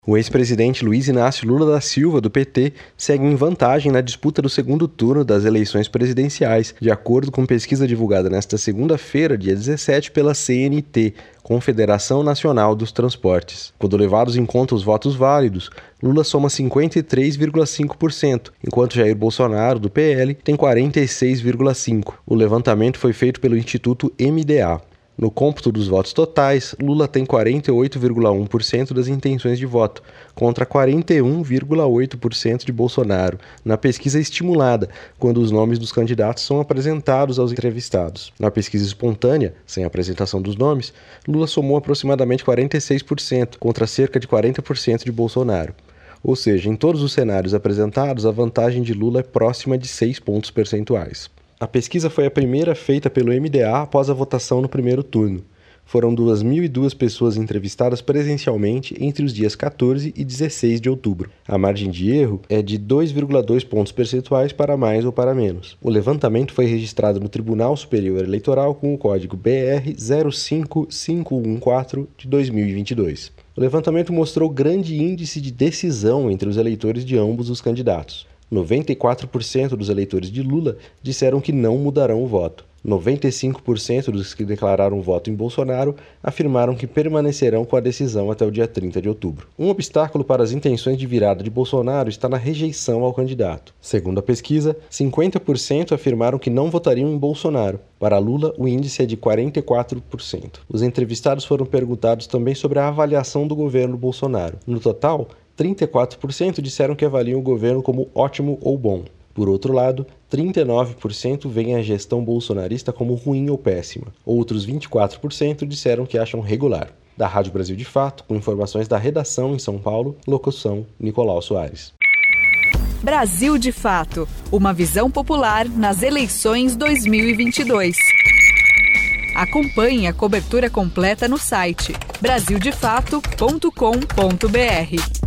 O ex-presidente Luiz Inácio Lula da Silva, do PT, segue em vantagem na disputa do segundo turno das eleições presidenciais, de acordo com pesquisa divulgada nesta segunda-feira, dia 17, pela CNT, Confederação Nacional dos Transportes. Quando levados em conta os votos válidos, Lula soma 53,5%, enquanto Jair Bolsonaro, do PL, tem 46,5%. O levantamento foi feito pelo Instituto MDA. No cômputo dos votos totais, Lula tem 48,1% das intenções de voto, contra 41,8% de Bolsonaro, na pesquisa estimulada, quando os nomes dos candidatos são apresentados aos entrevistados. Na pesquisa espontânea, sem apresentação dos nomes, Lula somou aproximadamente 46%, contra cerca de 40% de Bolsonaro. Ou seja, em todos os cenários apresentados, a vantagem de Lula é próxima de 6 pontos percentuais. A pesquisa foi a primeira feita pelo MDA após a votação no primeiro turno. Foram 2.002 pessoas entrevistadas presencialmente entre os dias 14 e 16 de outubro. A margem de erro é de 2,2 pontos percentuais para mais ou para menos. O levantamento foi registrado no Tribunal Superior Eleitoral com o código BR 05514 de 2022. O levantamento mostrou grande índice de decisão entre os eleitores de ambos os candidatos. 94% dos eleitores de Lula disseram que não mudarão o voto. 95% dos que declararam voto em Bolsonaro afirmaram que permanecerão com a decisão até o dia 30 de outubro. Um obstáculo para as intenções de virada de Bolsonaro está na rejeição ao candidato. Segundo a pesquisa, 50% afirmaram que não votariam em Bolsonaro. Para Lula, o índice é de 44%. Os entrevistados foram perguntados também sobre a avaliação do governo Bolsonaro. No total, 34% disseram que avaliam o governo como ótimo ou bom. Por outro lado, 39% veem a gestão bolsonarista como ruim ou péssima. Outros 24% disseram que acham regular. Da Rádio Brasil de Fato, com informações da redação em São Paulo, locução Nicolau Soares. Brasil de Fato, uma visão popular nas eleições 2022. Acompanhe a cobertura completa no site brasildefato.com.br.